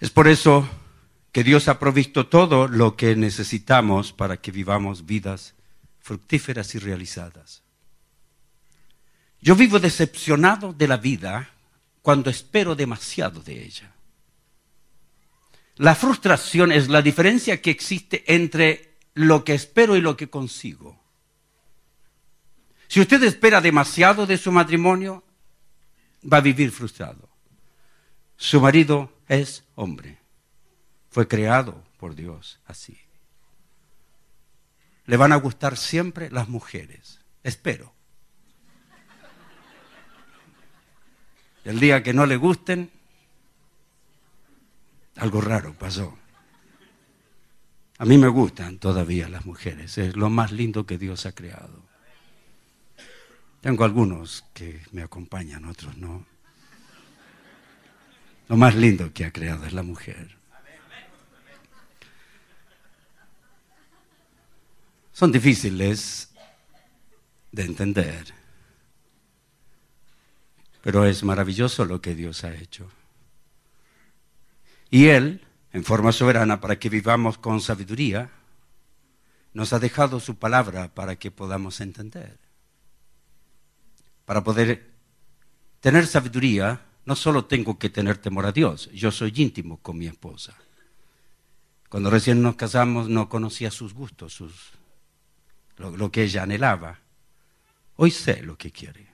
Es por eso que Dios ha provisto todo lo que necesitamos para que vivamos vidas fructíferas y realizadas. Yo vivo decepcionado de la vida cuando espero demasiado de ella. La frustración es la diferencia que existe entre lo que espero y lo que consigo. Si usted espera demasiado de su matrimonio, va a vivir frustrado. Su marido es hombre. Fue creado por Dios así. Le van a gustar siempre las mujeres. Espero. El día que no le gusten, algo raro pasó. A mí me gustan todavía las mujeres. Es lo más lindo que Dios ha creado. Tengo algunos que me acompañan, otros no. Lo más lindo que ha creado es la mujer. Son difíciles de entender, pero es maravilloso lo que Dios ha hecho. Y Él, en forma soberana, para que vivamos con sabiduría, nos ha dejado su palabra para que podamos entender. Para poder tener sabiduría, no solo tengo que tener temor a Dios, yo soy íntimo con mi esposa. Cuando recién nos casamos no conocía sus gustos, lo que ella anhelaba. Hoy sé lo que quiere.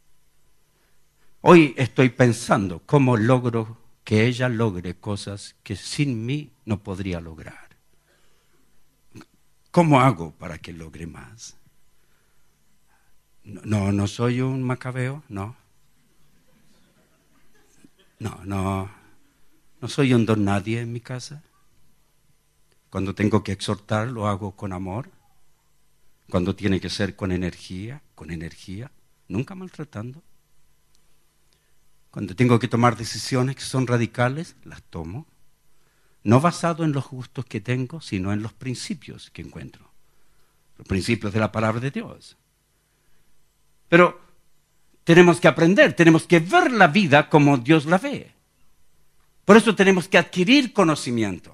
Hoy estoy pensando cómo logro que ella logre cosas que sin mí no podría lograr. ¿Cómo hago para que logre más? No soy un macabeo, no. No soy un don nadie en mi casa. Cuando tengo que exhortar, lo hago con amor. Cuando tiene que ser con energía, nunca maltratando. Cuando tengo que tomar decisiones que son radicales, las tomo. No basado en los gustos que tengo, sino en los principios que encuentro. Los principios de la palabra de Dios. Pero tenemos que aprender, tenemos que ver la vida como Dios la ve. Por eso tenemos que adquirir conocimiento.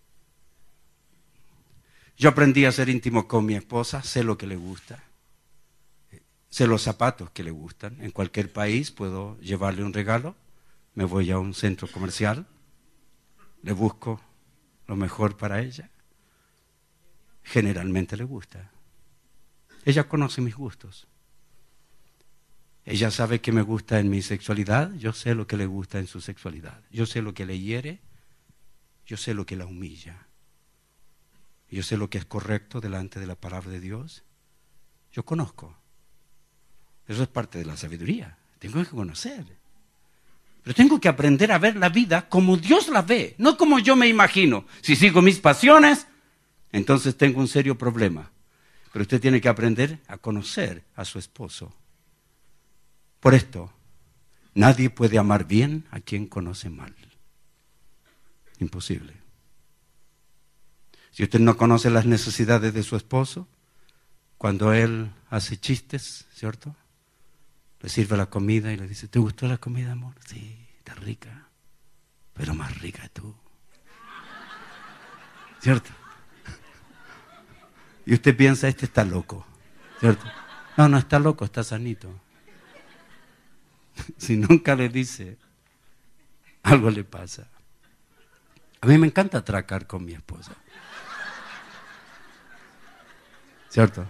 Yo aprendí a ser íntimo con mi esposa, sé lo que le gusta, sé los zapatos que le gustan. En cualquier país puedo llevarle un regalo, me voy a un centro comercial, le busco lo mejor para ella. Generalmente le gusta. Ella conoce mis gustos. Ella sabe que me gusta en mi sexualidad, yo sé lo que le gusta en su sexualidad. Yo sé lo que le hiere, yo sé lo que la humilla. Yo sé lo que es correcto delante de la palabra de Dios. Yo conozco. Eso es parte de la sabiduría. Tengo que conocer. Pero tengo que aprender a ver la vida como Dios la ve, no como yo me imagino. Si sigo mis pasiones, entonces tengo un serio problema. Pero usted tiene que aprender a conocer a su esposo. Por esto, nadie puede amar bien a quien conoce mal. Imposible. Si usted no conoce las necesidades de su esposo, cuando él hace chistes, ¿cierto? Le sirve la comida y le dice, ¿te gustó la comida, amor? Sí, está rica, pero más rica tú. ¿Cierto? Y usted piensa, este está loco, ¿cierto? No está loco, está sanito. Si nunca le dice, algo le pasa. A mí me encanta atracar con mi esposa. ¿Cierto?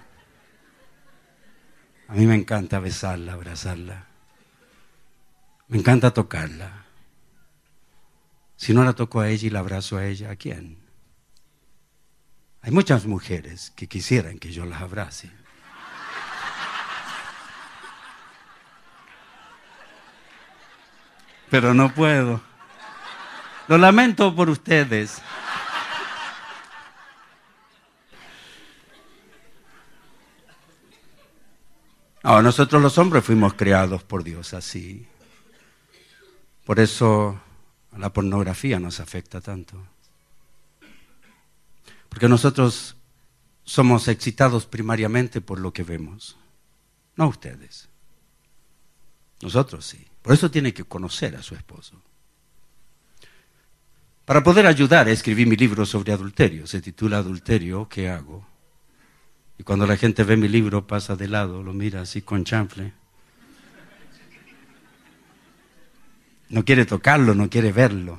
A mí me encanta besarla, abrazarla. Me encanta tocarla. Si no la toco a ella y la abrazo a ella, ¿a quién? Hay muchas mujeres que quisieran que yo las abrace. Pero no puedo. Lo lamento por ustedes. No, nosotros los hombres fuimos creados por Dios así. Por eso la pornografía nos afecta tanto. Porque nosotros somos excitados primariamente por lo que vemos. No ustedes. Nosotros sí. Por eso tiene que conocer a su esposo. Para poder ayudar, escribí mi libro sobre adulterio. Se titula Adulterio, ¿qué hago? Y cuando la gente ve mi libro, pasa de lado, lo mira así con chanfle. No quiere tocarlo, no quiere verlo.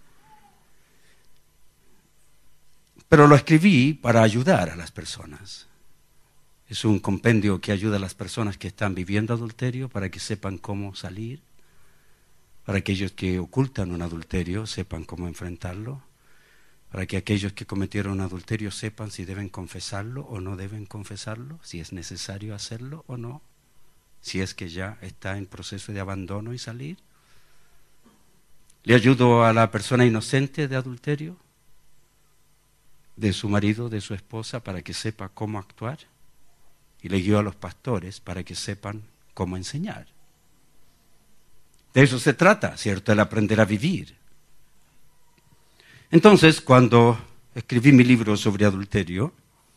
Pero lo escribí para ayudar a las personas. Es un compendio que ayuda a las personas que están viviendo adulterio para que sepan cómo salir, para aquellos que ocultan un adulterio sepan cómo enfrentarlo, para que aquellos que cometieron un adulterio sepan si deben confesarlo o no deben confesarlo, si es necesario hacerlo o no, si es que ya está en proceso de abandono y salir. Le ayudo a la persona inocente de adulterio, de su marido, de su esposa, para que sepa cómo actuar. Y le guío a los pastores para que sepan cómo enseñar. De eso se trata, ¿cierto? El aprender a vivir. Entonces, cuando escribí mi libro sobre adulterio,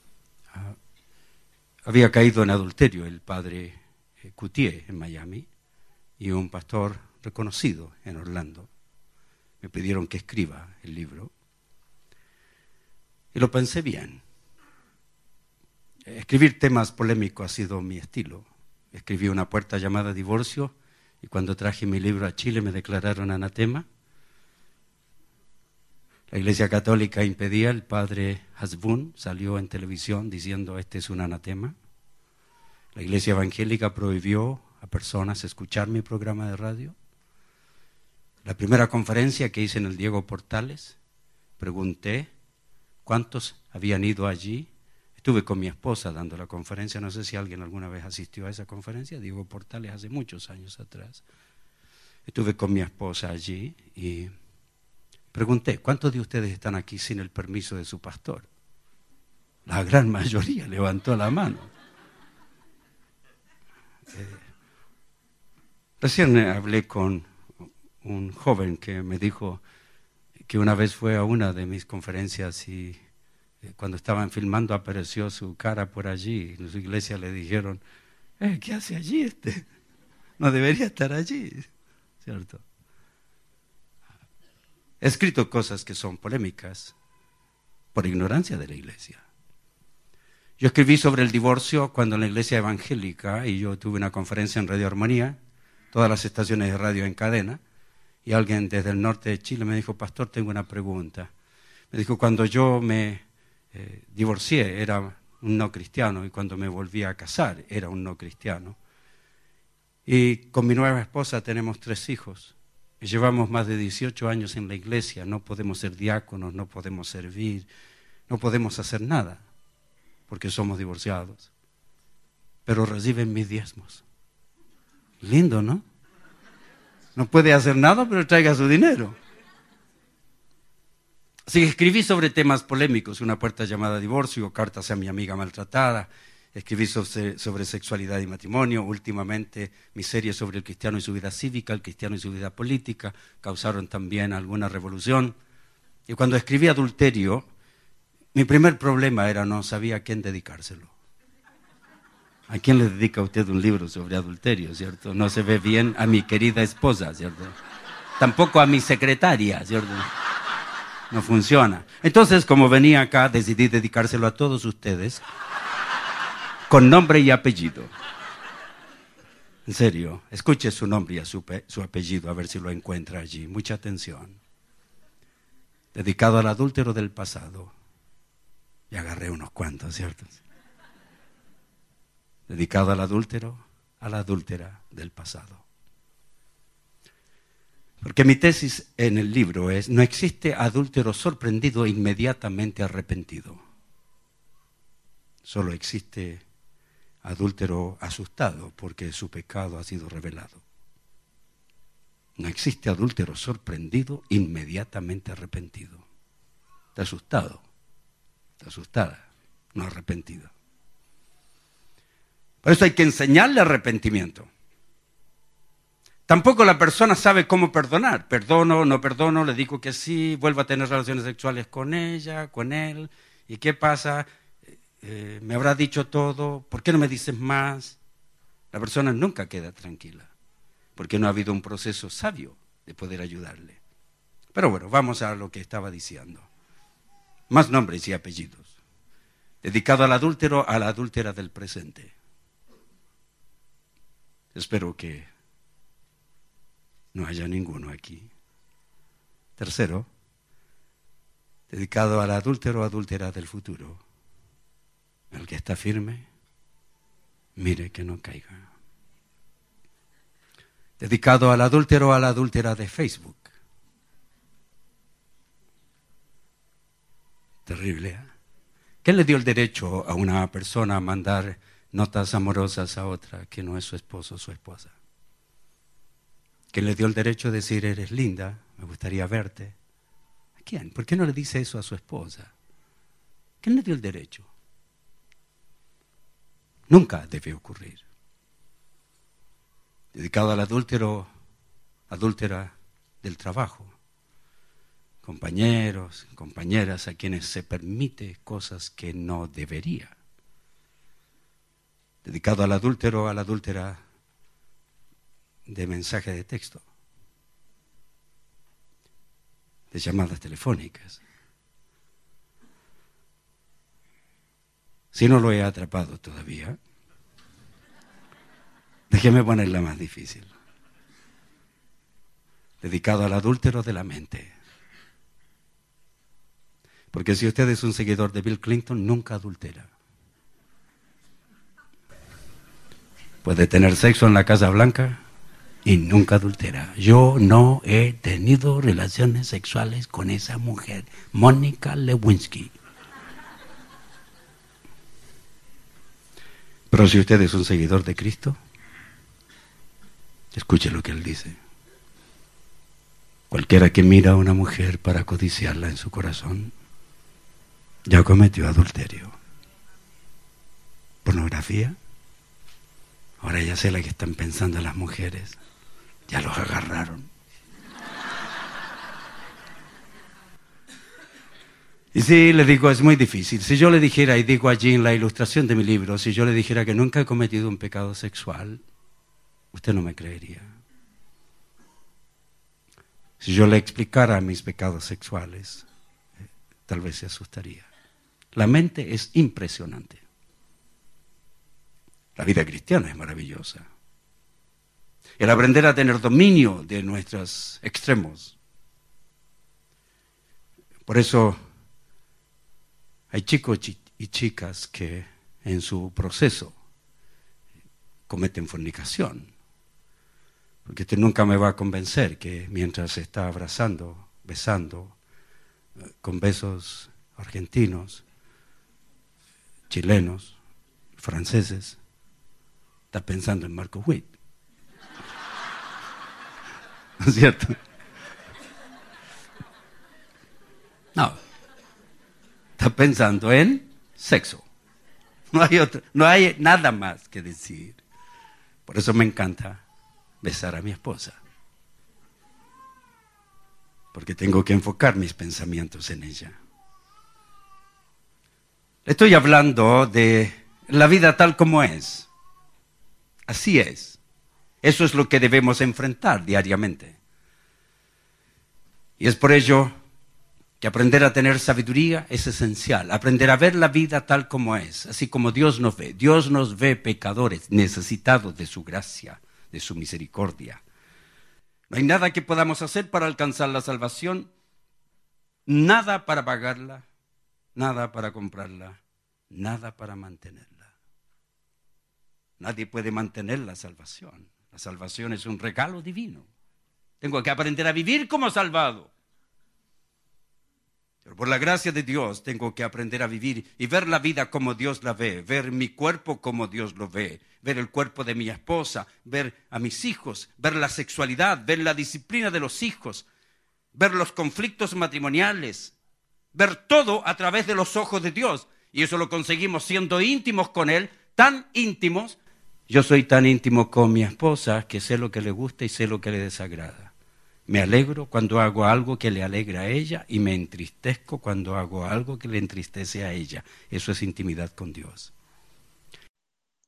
había caído en adulterio el padre Coutier en Miami y un pastor reconocido en Orlando. Me pidieron que escriba el libro. Y lo pensé bien. Escribir temas polémicos ha sido mi estilo. Escribí una puerta llamada Divorcio y cuando traje mi libro a Chile me declararon anatema. La Iglesia Católica impedía, el padre Hasbun salió en televisión diciendo este es un anatema. La Iglesia Evangélica prohibió a personas escuchar mi programa de radio. La primera conferencia que hice en el Diego Portales, pregunté cuántos habían ido allí. Estuve con mi esposa dando la conferencia, no sé si alguien alguna vez asistió a esa conferencia, Diego Portales, hace muchos años atrás. Estuve con mi esposa allí y pregunté, ¿cuántos de ustedes están aquí sin el permiso de su pastor? La gran mayoría levantó la mano. Recién hablé con un joven que me dijo que una vez fue a una de mis conferencias y cuando estaban filmando apareció su cara por allí. En su iglesia le dijeron, ¿qué hace allí este? No debería estar allí, ¿cierto? He escrito cosas que son polémicas por ignorancia de la iglesia. Yo escribí sobre el divorcio cuando en la iglesia evangélica, y yo tuve una conferencia en Radio Armonía, todas las estaciones de radio en cadena, y alguien desde el norte de Chile me dijo, pastor, tengo una pregunta. Me dijo, cuando yo me divorcié era un no cristiano y cuando me volví a casar era un no cristiano. Y con mi nueva esposa tenemos 3 hijos. Y llevamos más de 18 años en la iglesia, no podemos ser diáconos, no podemos servir, no podemos hacer nada porque somos divorciados. Pero reciben mis diezmos. Lindo, ¿no? No puede hacer nada, pero traiga su dinero. Así que escribí sobre temas polémicos, una puerta llamada divorcio, cartas a mi amiga maltratada, escribí sobre sexualidad y matrimonio, últimamente mi serie sobre el cristiano y su vida cívica, el cristiano y su vida política, causaron también alguna revolución. Y cuando escribí adulterio, mi primer problema era no sabía a quién dedicárselo. ¿A quién le dedica usted un libro sobre adulterio, cierto? No se ve bien a mi querida esposa, ¿cierto? Tampoco a mi secretaria, ¿cierto? No funciona. Entonces, como venía acá, decidí dedicárselo a todos ustedes, con nombre y apellido. En serio, escuche su nombre y su apellido, a ver si lo encuentra allí. Mucha atención. Dedicado al adúltero del pasado. Y agarré unos cuantos, ¿cierto? Dedicado al adúltero, a la adúltera del pasado. Porque mi tesis en el libro es, no existe adúltero sorprendido e inmediatamente arrepentido. Solo existe adúltero asustado porque su pecado ha sido revelado. No existe adúltero sorprendido, inmediatamente arrepentido. Está asustado, está asustada, no arrepentido. Por eso hay que enseñarle arrepentimiento. Tampoco la persona sabe cómo perdonar. Perdono, no perdono, le digo que sí, vuelvo a tener relaciones sexuales con ella, con él. ¿Y qué pasa? Me habrá dicho todo, ¿por qué no me dices más? La persona nunca queda tranquila, porque no ha habido un proceso sabio de poder ayudarle. Pero bueno, vamos a lo que estaba diciendo. Más nombres y apellidos. Dedicado al adúltero, a la adúltera del presente. Espero que no haya ninguno aquí. Tercero, dedicado al adúltero o adúltera del futuro. El que está firme, mire que no caiga. Dedicado al adúltero o a la adúltera de Facebook. Terrible, ¿eh? ¿Quién le dio el derecho a una persona a mandar notas amorosas a otra que no es su esposo o su esposa? ¿Quién le dio el derecho a decir, eres linda, me gustaría verte? ¿A quién? ¿Por qué no le dice eso a su esposa? ¿Quién le dio el derecho? Nunca debe ocurrir. Dedicado al adúltero, adúltera del trabajo. Compañeros, compañeras a quienes se permite cosas que no debería. Dedicado al adúltero, a la adúltera de mensaje de texto, de llamadas telefónicas. Si no lo he atrapado todavía, déjeme ponerla más difícil. Dedicado al adúltero de la mente. Porque si usted es un seguidor de Bill Clinton, nunca adultera. Puede tener sexo en la Casa Blanca y nunca adultera. Yo no he tenido relaciones sexuales con esa mujer, Mónica Lewinsky. Pero si usted es un seguidor de Cristo, escuche lo que Él dice. Cualquiera que mira a una mujer para codiciarla en su corazón, ya cometió adulterio. ¿Pornografía? Ahora ya sé la que están pensando las mujeres. Ya los agarraron. Y sí, le digo, es muy difícil. Si yo le dijera, y digo allí en la ilustración de mi libro, si yo le dijera que nunca he cometido un pecado sexual, usted no me creería. Si yo le explicara mis pecados sexuales, tal vez se asustaría. La mente es impresionante. La vida cristiana es maravillosa. El aprender a tener dominio de nuestros extremos. Por eso hay chicos y chicas que en su proceso cometen fornicación. Porque usted nunca me va a convencer que mientras se está abrazando, besando, con besos argentinos, chilenos, franceses, está pensando en Marco Witt. ¿No es cierto? No. Está pensando en sexo. No hay nada más que decir. Por eso me encanta besar a mi esposa. Porque tengo que enfocar mis pensamientos en ella. Estoy hablando de la vida tal como es. Así es. Eso es lo que debemos enfrentar diariamente. Y es por ello que aprender a tener sabiduría es esencial. Aprender a ver la vida tal como es, así como Dios nos ve. Dios nos ve pecadores, necesitados de su gracia, de su misericordia. No hay nada que podamos hacer para alcanzar la salvación, nada para pagarla, nada para comprarla, nada para mantenerla. Nadie puede mantener la salvación. La salvación es un regalo divino. Tengo que aprender a vivir como salvado. Pero por la gracia de Dios tengo que aprender a vivir y ver la vida como Dios la ve, ver mi cuerpo como Dios lo ve, ver el cuerpo de mi esposa, ver a mis hijos, ver la sexualidad, ver la disciplina de los hijos, ver los conflictos matrimoniales, ver todo a través de los ojos de Dios. Y eso lo conseguimos siendo íntimos con Él, tan íntimos. Yo soy tan íntimo con mi esposa que sé lo que le gusta y sé lo que le desagrada. Me alegro cuando hago algo que le alegra a ella y me entristezco cuando hago algo que le entristece a ella. Eso es intimidad con Dios.